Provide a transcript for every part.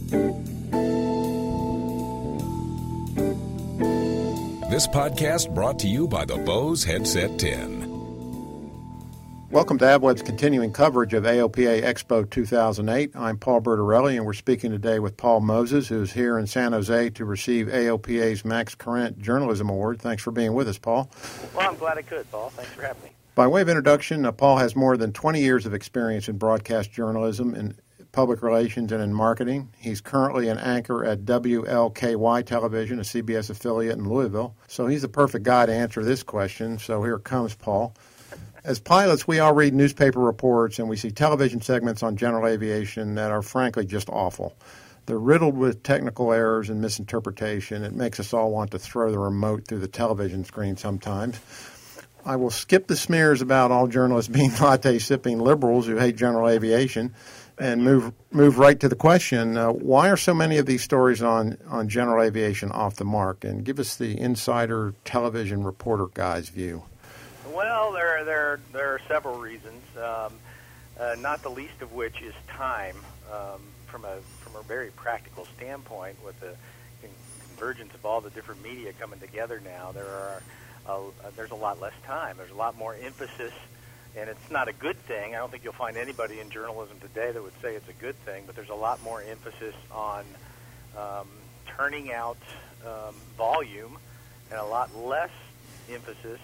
This podcast brought to you by the Bose Headset 10. Welcome to AbWeb's continuing coverage of AOPA Expo 2008. I'm Paul Bertorelli, and we're speaking today with Paul Moses, who's here in San Jose to receive AOPA's Max Current Journalism Award. Thanks for being with us, Paul. Well, I'm glad I could, Paul. Thanks for having me. By way of introduction, Paul has more than 20 years of experience in broadcast journalism, in public relations, and in marketing. He's currently an anchor at WLKY Television, a CBS affiliate in Louisville. So he's the perfect guy to answer this question. So here comes Paul. As pilots, we all read newspaper reports and we see television segments on general aviation that are frankly just awful. They're riddled with technical errors and misinterpretation. It makes us all want to throw the remote through the television screen sometimes. I will skip the smears about all journalists being latte-sipping liberals who hate general aviation and move right to the question, why are so many of these stories on general aviation off the mark? And give us the insider television reporter guy's view. Well, there are several reasons, not the least of which is time. From a very practical standpoint, with the convergence of all the different media coming together now, there's a lot less time. There's a lot more emphasis, and it's not a good thing. I don't think you'll find anybody in journalism today that would say it's a good thing, but there's a lot more emphasis on turning out volume, and a lot less emphasis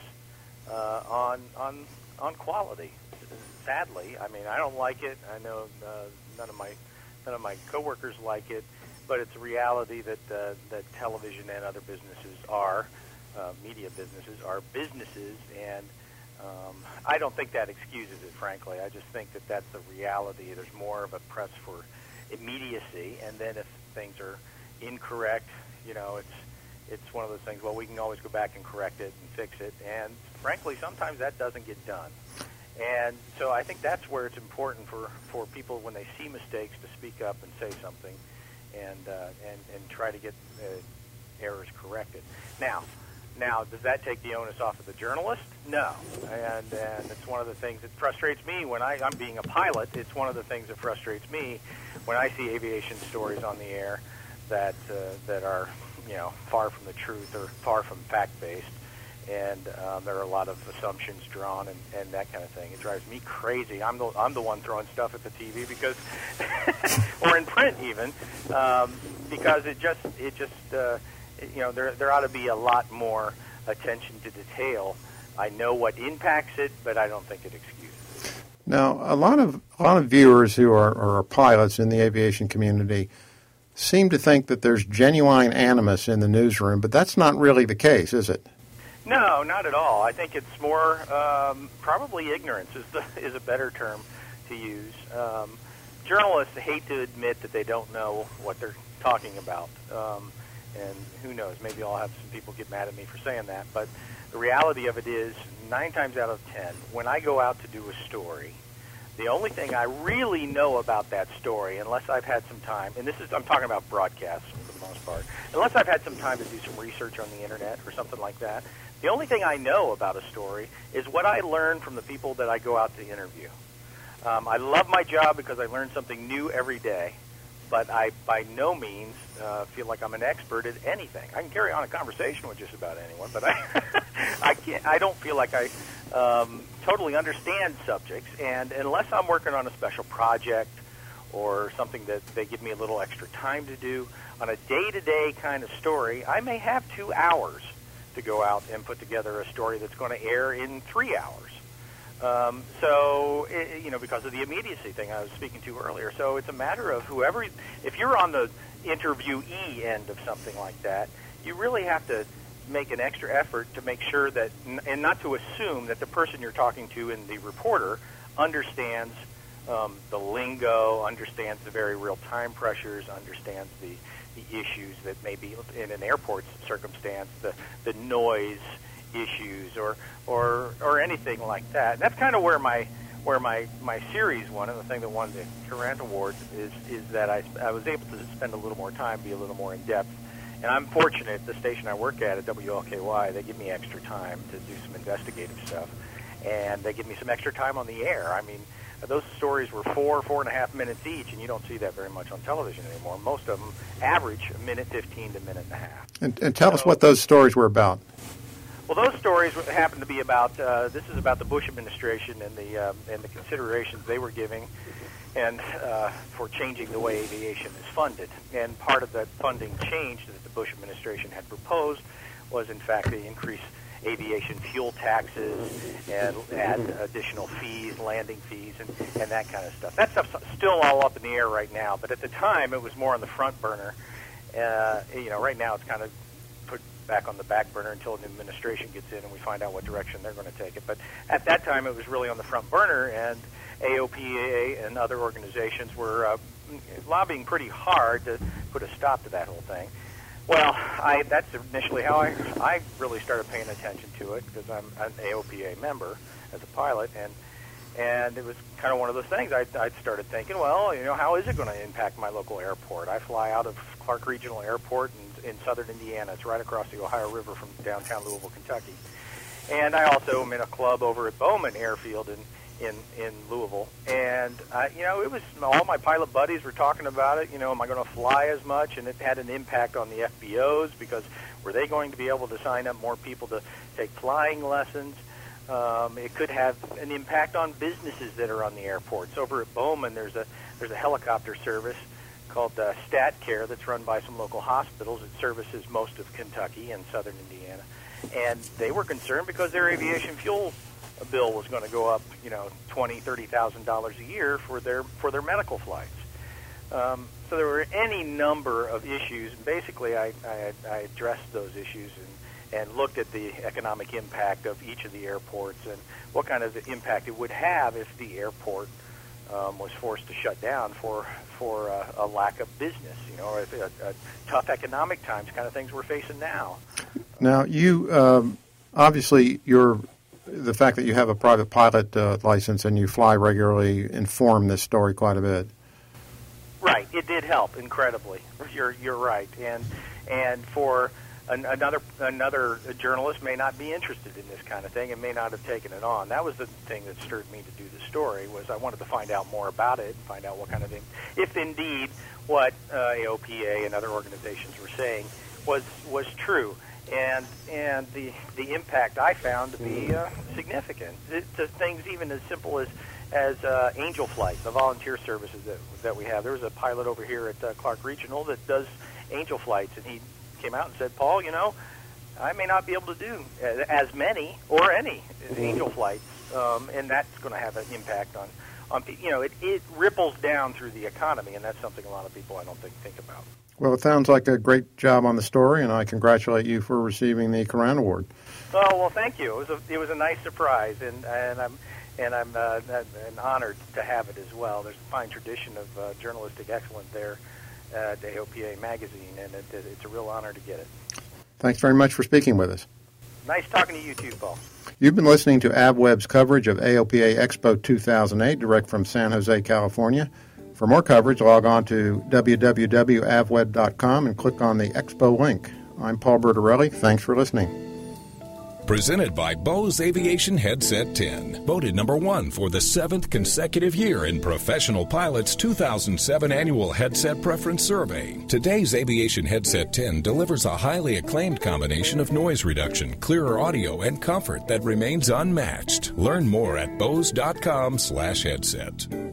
on quality. Sadly, I mean, I don't like it. I know none of my coworkers like it, but it's a reality that that television and other businesses are media businesses are businesses, and I don't think that excuses it. Frankly, I just think that that's the reality. There's more of a press for immediacy, and then if things are incorrect, it's one of those things. Well, we can always go back and correct it and fix it, and frankly, sometimes that doesn't get done. And so I think that's where it's important for people when they see mistakes to speak up and say something, and try to get errors corrected. Now, does that take the onus off of the journalist? No, and it's one of the things that frustrates me when I'm being a pilot. It's one of the things that frustrates me when I see aviation stories on the air that are far from the truth or far from fact-based, and there are a lot of assumptions drawn and that kind of thing. It drives me crazy. I'm the one throwing stuff at the TV because, or in print even, because it just there ought to be a lot more attention to detail. I know what impacts it, but I don't think it excuses it. Now, a lot of viewers who are pilots in the aviation community seem to think that there's genuine animus in the newsroom, but that's not really the case, is it? No, not at all. I think it's more probably ignorance is a better term to use. Journalists hate to admit that they don't know what they're talking about, and who knows, maybe I'll have some people get mad at me for saying that, but the reality of it is 9 times out of 10, when I go out to do a story, the only thing I really know about that story, unless I've had some time, and I'm talking about broadcasts for the most part, unless I've had some time to do some research on the internet or something like that, the only thing I know about a story is what I learn from the people that I go out to interview. I love my job because I learn something new every day, but I by no means feel like I'm an expert at anything. I can carry on a conversation with just about anyone, but I don't feel like I totally understand subjects, and unless I'm working on a special project or something that they give me a little extra time to do, on a day-to-day kind of story, I may have 2 hours to go out and put together a story that's going to air in 3 hours. Because of the immediacy thing I was speaking to earlier. So it's a matter of if you're on the interviewee end of something like that, you really have to make an extra effort to make sure that, and not to assume that the person you're talking to and the reporter understands the lingo, understands the very real time pressures, understands the issues that may be in an airport circumstance, the noise issues or anything like that. And that's kind of where my series won, and the thing that won the Current Award is that I was able to spend a little more time, be a little more in depth. And I'm fortunate, the station I work at WLKY, they give me extra time to do some investigative stuff, and they give me some extra time on the air. I mean, those stories were 4.5 minutes each, and you don't see that very much on television anymore. Most of them average a minute 15 to a minute and a half. And tell us what those stories were about. Well, those stories happen to be about, this is about the Bush administration and the considerations they were giving and for changing the way aviation is funded. And part of that funding change that the Bush administration had proposed was, in fact, the increase aviation fuel taxes and add additional fees, landing fees, and that kind of stuff. That stuff's still all up in the air right now, but at the time it was more on the front burner. Right now it's kind of put back on the back burner until an administration gets in and we find out what direction they're going to take it. But at that time it was really on the front burner, and AOPA and other organizations were lobbying pretty hard to put a stop to that whole thing. Well, that's initially how I really started paying attention to it, because I'm an AOPA member as a pilot, and it was kind of one of those things. I started thinking, well, how is it going to impact my local airport? I fly out of Clark Regional Airport in southern Indiana. It's right across the Ohio River from downtown Louisville, Kentucky. And I also am in a club over at Bowman Airfield in Louisville, and it was all my pilot buddies were talking about it. Am I going to fly as much? And it had an impact on the FBOs, because were they going to be able to sign up more people to take flying lessons? It could have an impact on businesses that are on the airports. Over at Bowman, there's a helicopter service called StatCare that's run by some local hospitals. It services most of Kentucky and southern Indiana, and they were concerned because their aviation fuel bill was going to go up, $20,000-$30,000 a year for their medical flights. So there were any number of issues, and basically I addressed those issues and looked at the economic impact of each of the airports and what kind of impact it would have if the airport was forced to shut down for a lack of business, or a tough economic times kind of things we're facing now. Now, you obviously the fact that you have a private pilot license and you fly regularly informed this story quite a bit. Right, it did help incredibly. You're right, and for another journalist may not be interested in this kind of thing and may not have taken it on. That was the thing that stirred me to do the story. Was I wanted to find out more about it, find out what kind of thing, if indeed what AOPA and other organizations were saying was true. And the impact I found to be significant. To things even as simple as Angel Flight, the volunteer services that we have. There was a pilot over here at Clark Regional that does Angel Flights, and he came out and said, Paul, I may not be able to do as many or any Angel Flights, and that's going to have an impact on it ripples down through the economy, and that's something a lot of people I don't think about. Well, it sounds like a great job on the story, and I congratulate you for receiving the Curran Award. Oh, well, thank you. It was a nice surprise, and I'm honored to have it as well. There's a fine tradition of journalistic excellence there at AOPA Magazine, and it's a real honor to get it. Thanks very much for speaking with us. Nice talking to you too, Paul. You've been listening to AvWeb's coverage of AOPA Expo 2008, direct from San Jose, California. For more coverage, log on to www.avweb.com and click on the Expo link. I'm Paul Bertorelli. Thanks for listening. Presented by Bose Aviation Headset 10, voted number 1 for the 7th consecutive year in Professional Pilot's 2007 Annual Headset Preference Survey. Today's Aviation Headset 10 delivers a highly acclaimed combination of noise reduction, clearer audio, and comfort that remains unmatched. Learn more at bose.com/headset.